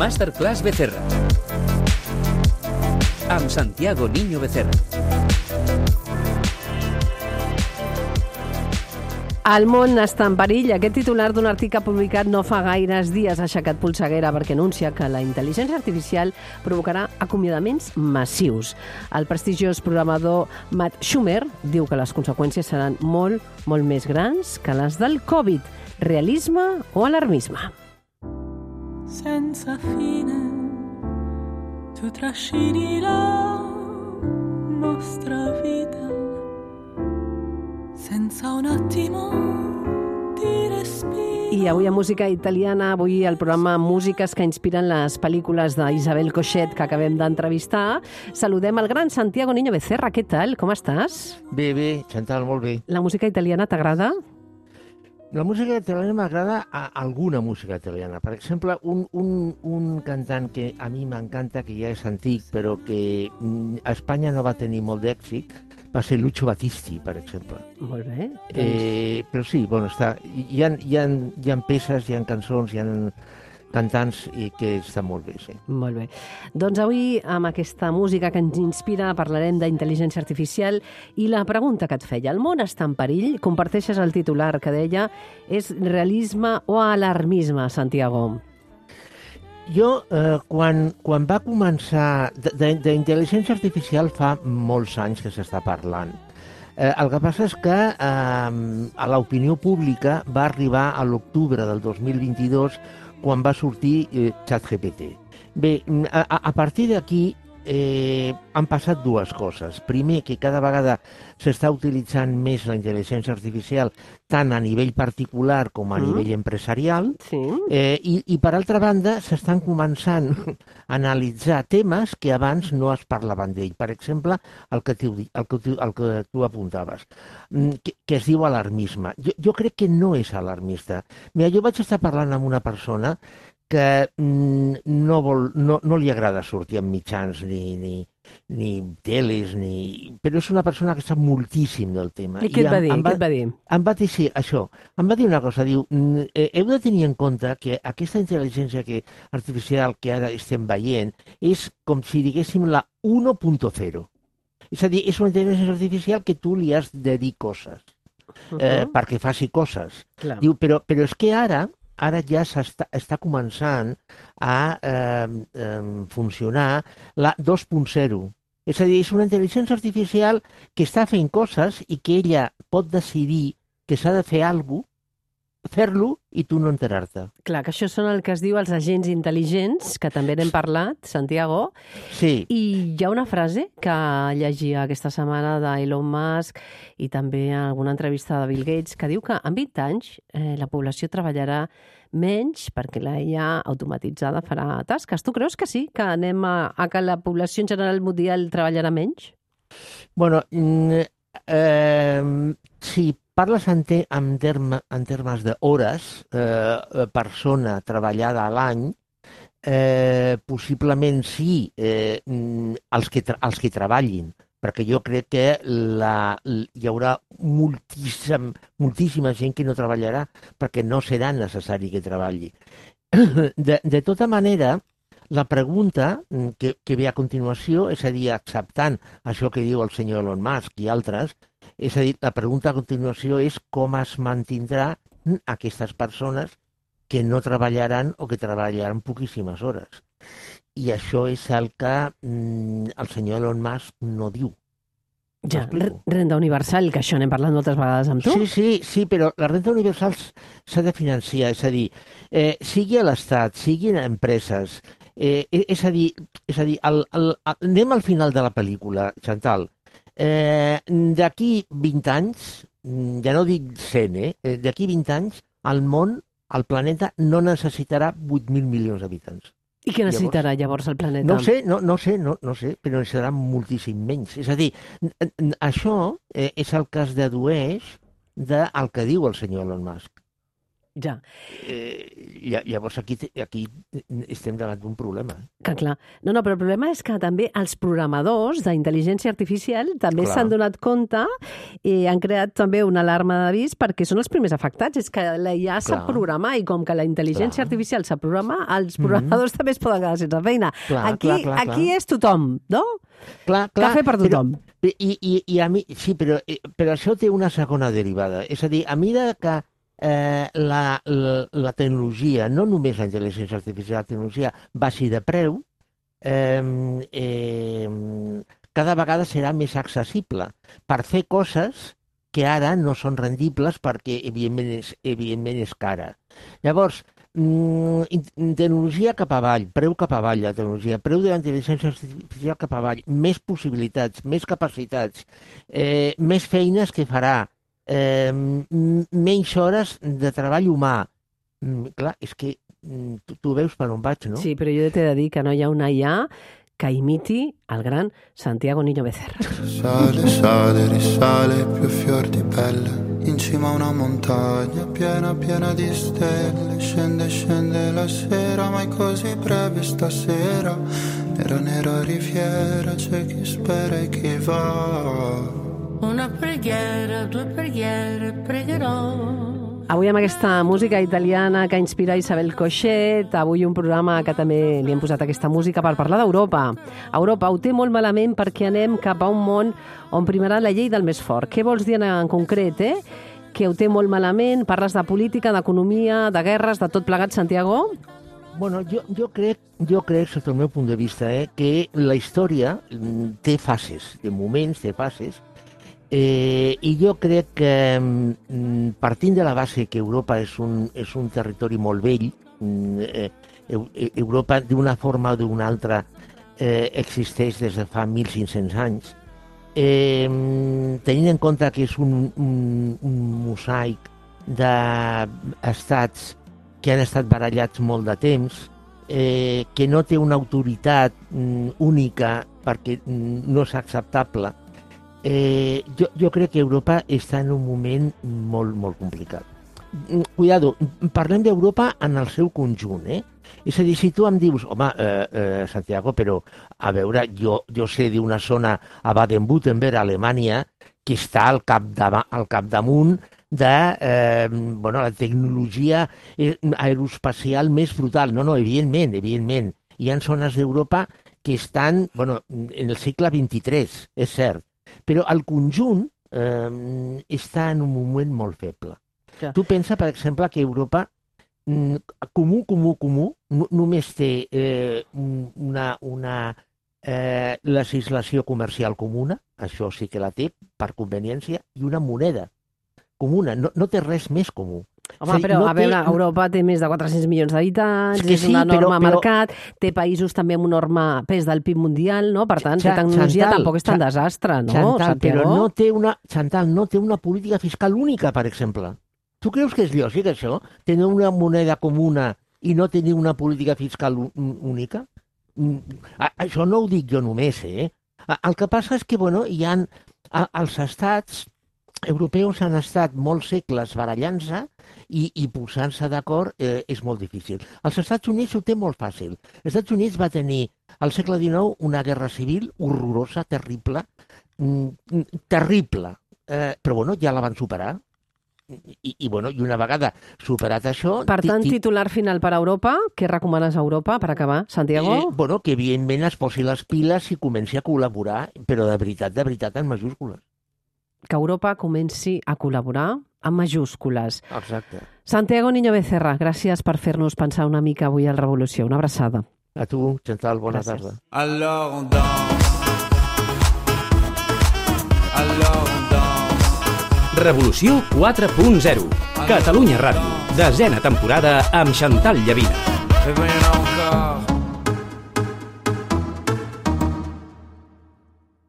Masterclass Becerra. Amb Santiago Niño Becerra. El món està en perill. Aquest titular d'un article publicat no fa gaires dies ha aixecat polseguera perquè anuncia que la intel·ligència artificial provocarà acomiadaments massius. El prestigiós programador Matt Schumer diu que les conseqüències seran molt més grans que les del Covid. Realisme o alarmisme? Senza fine tu trascini la nostra vita senza un attimo di respiro. I avui a Música Italiana, avui el programa Músiques que inspiren les pel·lícules d'Isabel Coixet que acabem d'entrevistar. Saludem el gran Santiago Niño Becerra. Què tal? Com estàs? Bé, Chantal, molt bé. La música italiana t'agrada? La música italiana m'agrada alguna música italiana. Per exemple, un cantant que a mi m'encanta, que ja és antic, però que a Espanya no va tenir molt d'èxit, va ser Lucio Battisti, per exemple. Molt bé. Però sí, bueno, hi ha peces, hi ha cançons, hi ha cantants i que estan molt bé, sí. Molt bé. Doncs avui, amb aquesta música que ens inspira, parlarem d'intel·ligència artificial i la pregunta que et feia, el món està en perill? Comparteixes el titular que deia, és realisme o alarmisme, Santiago? Jo, quan va començar... D'intel·ligència artificial fa molts anys que s'està parlant. El que passa és que a l'opinió pública va arribar a l'octubre del 2022 quan va sortir ChatGPT. Bé, a partir d'aquí han passat dues coses. Primer, que cada vegada s'està utilitzant més la intel·ligència artificial tant a nivell particular com a nivell empresarial, Sí. I per altra banda s'estan començant a analitzar temes que abans no es parlaven d'ell. Per exemple, el que tu apuntaves, que es diu alarmisme. Jo crec que no és alarmista. Mira, jo vaig estar parlant amb una persona que no li agrada sortir en mitjans ni teles, però és una persona que sap moltíssim del tema. I què et va dir? Què et va dir? Em va dir, sí, això. Em va dir una cosa, diu, heu de tenir en compte que aquesta intel·ligència artificial que ara estem veient és com si diguéssim la 1.0. És a dir, és una intel·ligència artificial que tu li has de dir coses, perquè faci coses. Clar. Diu, però és que ara ja està començant a funcionar la 2.0. És a dir, és una intel·ligència artificial que està fent coses i que ella pot decidir que s'ha de fer alguna cosa, fer-lo i tu no enterar-te. Clar, que això són el que es diu els agents intel·ligents, que també n'hem parlat, Santiago. Sí. I hi ha una frase que llegia aquesta setmana d'Elon Musk i també en alguna entrevista de Bill Gates que diu que en 20 anys la població treballarà menys perquè la IA automatitzada farà tasques. Tu creus que sí? Que anem a que la població en general mundial treballarà menys? Bueno, si parles en termes d'hores, persona treballada a l'any, possiblement sí, els que treballin, perquè jo crec que hi haurà moltíssima gent que no treballarà perquè no serà necessari que treballi. De tota manera, la pregunta que ve a continuació, és a dir, acceptant això que diu el senyor Elon Musk i altres, és a dir, la pregunta a continuació és com es mantindrà aquestes persones que no treballaran o que treballaran poquíssimes hores. I això és el que el senyor Elon Musk no diu. Ja, renda universal, que això n'hem parlat moltes vegades amb tu. Sí, però la renda universal s'ha de financiar, és a dir, sigui a l'Estat, siguin a empreses, és a dir, anem al final de la pel·lícula, Chantal. D'aquí 20 anys, ja no dic 100, d'aquí 20 anys, el món, el planeta, no necessitarà 8.000 milions d'habitants. I què necessitarà llavors el planeta? No sé, però necessitarà moltíssim menys. És a dir, això és el que es dedueix del que diu el senyor Elon Musk. Ja. Llavors aquí estem davant d'un problema. Que clar. No, però el problema és que també els programadors d'intel·ligència artificial també s'han donat compte i han creat també una alarma d'avís perquè són els primers afectats. És que la IA sap programar i com que la intel·ligència artificial sap programar, els programadors també es poden quedar sense feina. Aquí és tothom, no? Cafè per tothom. I a mi, sí, però això té una segona derivada. És a dir, a mesura que la tecnologia, no només la intel·ligència artificial, la tecnologia baixi de preu, cada vegada serà més accessible per fer coses que ara no són rendibles perquè, evidentment, és cara. Llavors, tecnologia cap avall, preu cap avall, la tecnologia, preu de la intel·ligència artificial cap avall, més possibilitats, més capacitats, més feines que farà, menys hores de treball humà. Clar, és que tu veus per on vaig, no? Sí, però jo t'he de dir que no hi ha una IA que imiti el gran Santiago Niño Becerra. Sale, sale, risale, più fior di pelle, in cima a una montagna piena, piena di stelle, scende, scende la sera, ma è così breve stasera, nera, nera riviera, c'è chi spera e chi va. Una preghiera, due preghiere, pregherò. Avui amb aquesta música italiana que inspira Isabel Cochet, avui un programa que també li hem posat aquesta música per parlar d'Europa. Europa ho té molt malament perquè anem cap a un món on primarà la llei del més fort. Què vols dir en concret, Que ho té molt malament? Parles de política, d'economia, de guerres, de tot plegat, Santiago? Bueno, jo crec, sota el meu punt de vista, que la història té fases, de moments, té fases, i jo crec que partint de la base que Europa és un territori molt vell, Europa d'una forma o d'una altra existeix des de fa 1.500 anys, tenint en compte que és un mosaic d'estats que han estat barallats molt de temps, que no té una autoritat única perquè no és acceptable, jo crec que Europa està en un moment molt, molt complicat. Cuidado, parlem d'Europa en el seu conjunt, És a dir, si tu em dius, home, Santiago, però, a veure, jo sé d'una zona a Baden-Württemberg, a Alemanya, que està al capdamunt de la tecnologia aeroespacial més brutal. No, evidentment. Hi ha zones d'Europa que estan en el segle XXIII, és cert, però el conjunt està en un moment molt feble. Ja. Tu pensa, per exemple, que Europa comú, només té una legislació comercial comuna, això sí que la té, per conveniència, i una moneda comuna. No té res més comú. Home, però a veure, Europa té més de 400 milions d'habitants, és un enorme mercat, té països també amb un enorme pes del PIB mundial, no? Per tant, la tecnologia tampoc és tan desastre, no? Però no té una política fiscal única, per exemple. Tu creus que és lògic, això? Tenir una moneda comuna i no tenir una política fiscal única? Això no ho dic jo només, El que passa és que, hi ha els estats europeus han estat molts segles barallant-se i posant-se d'acord és molt difícil. Els Estats Units ho té molt fàcil. Els Estats Units va tenir al segle XIX una guerra civil horrorosa, terrible, però ja la van superar. I una vegada superat això... Per tant, titular final per a Europa. Què recomanes a Europa per acabar, Santiago? Que evidentment es posi les piles i comenci a col·laborar, però de veritat, en majúscules. Que Europa comenci a col·laborar amb majúscules. Exacte. Santiago Niño Becerra, gràcies per fer-nos pensar una mica avui a la Revolució. Una abraçada. A tu, Chantal, bona tarda. Alors on danse. Alors on danse. Revolució 4.0. Catalunya Ràdio. Desena temporada amb Chantal Llavina. Et bien encore.